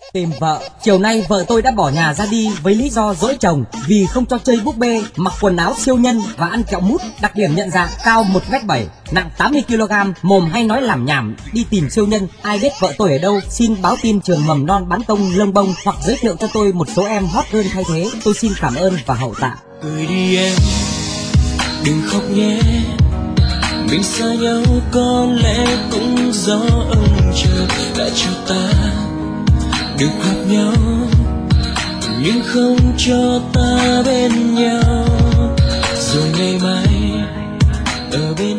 Tìm vợ. Chiều nay vợ tôi đã bỏ nhà ra đi với lý do dỗi chồng vì không cho chơi búp bê, mặc quần áo siêu nhân và ăn kẹo mút. Đặc điểm nhận dạng: cao 1m7, nặng 80kg, mồm hay nói lảm nhảm, đi tìm siêu nhân. Ai biết vợ tôi ở đâu xin báo tin trường mầm non Bán Tông Lông Bông hoặc giới thiệu cho tôi một số em hot girl thay thế. Tôi xin cảm ơn và hậu tạ. Cười đi em, đừng khóc nhé. Mình xa nhau có lẽ cũng do ông trời đã cho ta được gặp nhau, nhưng không cho ta bên nhau. Rồi ngày mai ở bên